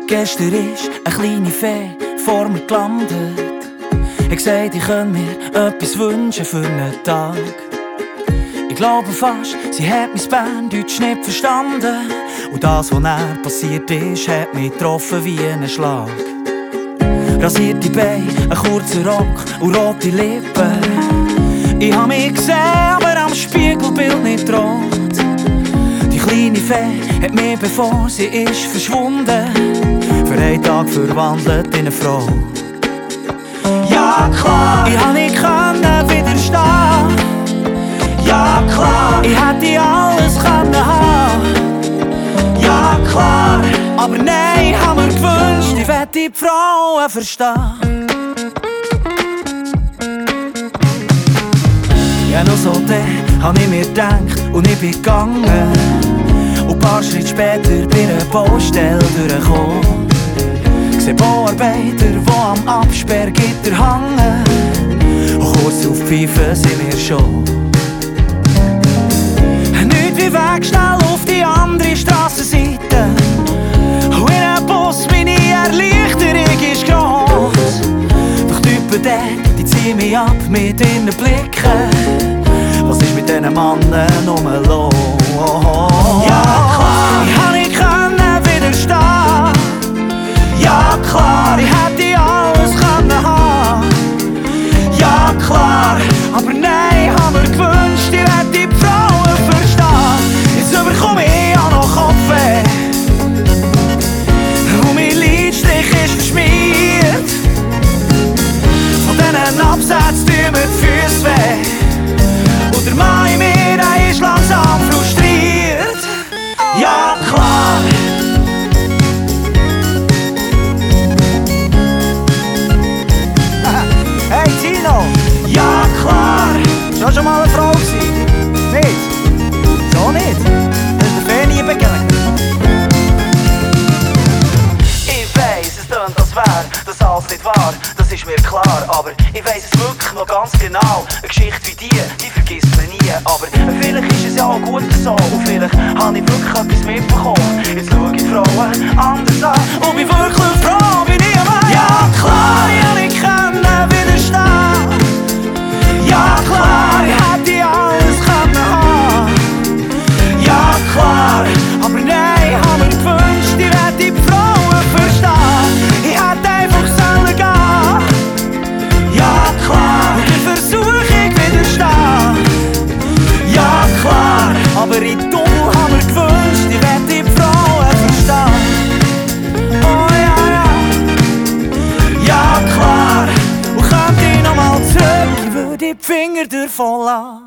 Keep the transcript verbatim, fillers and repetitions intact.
Gestern ist eine kleine Fee vor mir gelandet. Ich gesagt, ich könnte mir etwas wünschen für einen Tag. Ich glaube fast, sie hat mein Berndeutsch nicht verstanden. Und das, was dann passiert ist, hat mich getroffen wie ein Schlag. Rasierte Beine, ein kurzer Rock und rote Lippen. Ich hab mich gesehen, aber am Spiegelbild nicht rot. Die kleine Fee hat mich, bevor sie ist verschwunden, für einen Tag verwandelt in eine Frau. Ja klar, ich hab nicht können widerstehen. Ja klar, ich hätte alles können haben. Ja klar, aber nein, hab mir gewünscht, ich wett die Frauen verstehen. Ja, noch so dann hab ich mir gedacht und ich bin gegangen. Und ein paar Schritte später bei einer Baustelle durchgekommen. Ich sehe Bauarbeiter, die am Absperrgitter hängen. Und kurz auf die Pfeife sind wir schon. Nicht wie weg, schnell auf die andere Strassenseite. Und in einem Bus meine Erleichterung ist gross. Doch die Typen dort, die ziehen mich ab mit ihren Blicken. Was ist mit diesen Mannen nur los? Ja klar, ich hab nicht können widerstehen. Ja klar, ich hätte alles können haben. Ja klar, aber nein, hab mir gewünscht, ich hätte die Frauen verstehen. Jetzt überkomme ich auch noch Kopfweh. Und mein Lidstrich ist verschmiert. Von diesen Absätzen tun mir die Füße weh. Und der Mann in mir, der ist langsam frustriert. Ja klar. Hey Tino! Ja klar! Schon schon mal eine Frau gewesen? Nicht? So nicht? Das ist der Fee nie begegnet. Ich weiss, es tönt als wär das alles nicht wahr, das ist mir klar. Aber ich weiss es wirklich noch ganz genau. Eine Geschichte wie die, die vergisst man nie. Aber vielleicht ist es ja auch gut so. Und vielleicht habe ich wirklich etwas mitbekommen. Jetzt schau ich die Frauen anders an und bin wirklich froh, bin ich am Mann. Ja klar, ich hab nicht können widerstehen. Ja klar, ich hätte alles können haben. Ja klar, aber nein, hab mir gewünscht, ich hätte die Frauen verstehen. Ich hätte einfach sollen gehen. Ja klar, und der Versuch ich widerstehen. Ja klar, aber ich dumm hab mir gewünscht, ich hätte die Frauen verstehen. Oh ja, ja. Ja klar, und könnte ich noch mal zurück, ich würde die Finger davon lassen.